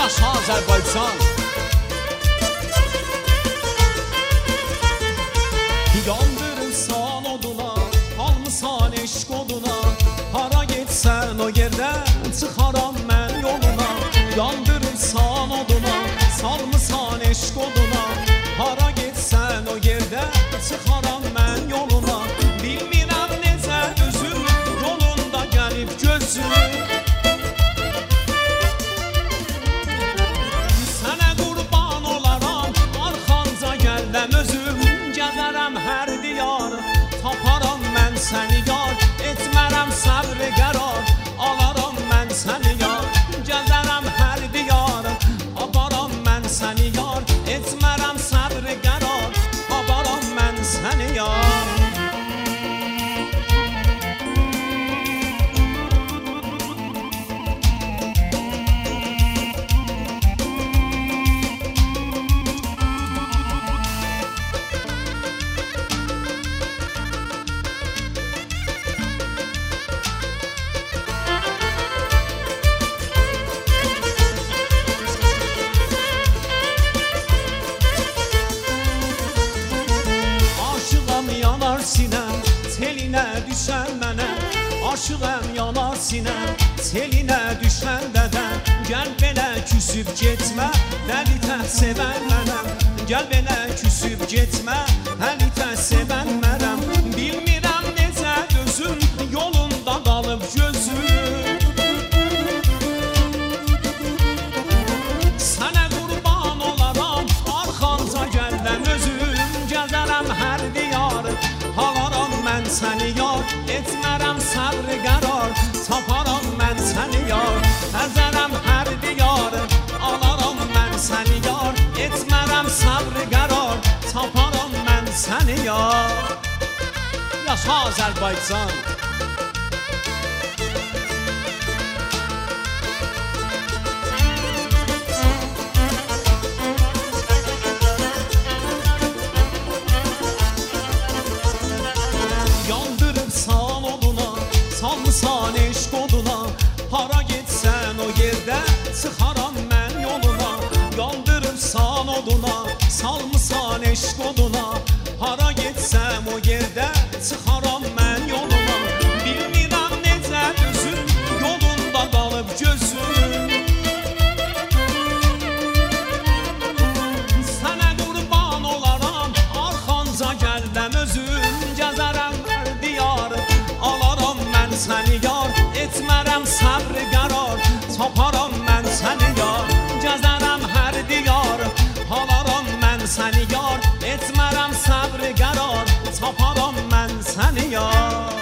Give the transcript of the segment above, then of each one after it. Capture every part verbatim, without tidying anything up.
Yaşa Azərbaycan. Yandırırsan oduna, almısan eşq oduna, hara getsən o yerdən çıxaram mən yoluna. Yandırırsan oduna, salmısan eşq oduna, hara getsən o yerdən çıxaram mən yoluna. Bilmirəm necə özüm yolunda gəlib gözüm, sənə qurban olaram, arxanca gəlləm özüm. Gəzərəm hər diyar, taparam mən səni yar, etmərəm səbr qərar, alaram mən səni yar. Gəzərəm hər diyar, aparam mən səni yar, etmərəm səbr qərar, aparam mən səni yar. Sinəm, telinə düşən mənə, aşığəm yanar sinəm, telinə düşən dədəm. Gəl belə küsüb getmə, dəli tək sevən mənəm. Gəl belə küsüb getmə, dəli tək sevən mənəm. Bilmirəm necə gözüm, yolunda qalıb gözüm, sənə qurban olaram, arxanca gəlləm özüm. Gəzərəm hər diyar, alaram mən səni yar, etmərəm səbr qərar, taparam mən səni yar. Gəzərəm hər diyar, alaram mən səni yar, etmərəm səbr qərar, taparam mən səni yar. Yaşa Azərbaycan. Yandırırsan oduna, salmısan eşq oduna, hara getsən o yerdə çıxaram mən yoluna. Yandırırsan oduna, salmısan eşq oduna, hara getsəm o yerdə çıxaram mən yoluna. Bilmirəm necə özüm, yolunda qalıb gözüm, sənə qurban olaram, arxanca gəlləm özüm. Gəzərəm hər diyar, alaram mən səni yar, etmərəm səbr qərar, taparam mən səni yar. Gəzərəm hər diyar, alaram mən səni yar, etmərəm səbr qərar, taparam mən səni yar.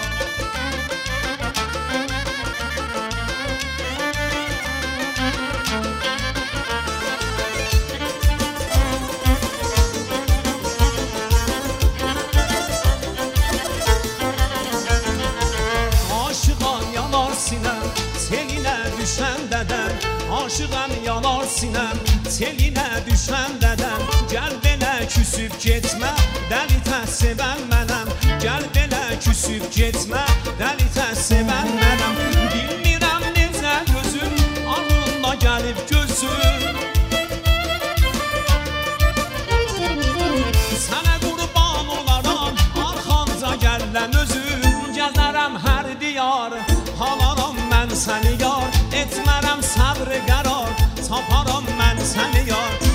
Telinə düşən dədəm, aşığəm yanar sinəm, telinə düşən dədəm. Gəl belə küsüb getmə, dəli tək sevən mənəm. Gəl belə küsüb getmə, dəli tək sevən mənəm. Bilmirəm necə gözüm, ağlına gəlib gözüm, sənə qurban olaram, arxanca gəlləm özüm. Gəzərəm hər diyar, alaram mən səni yar, etmərəm səbr qərar, taparam mən səni yar.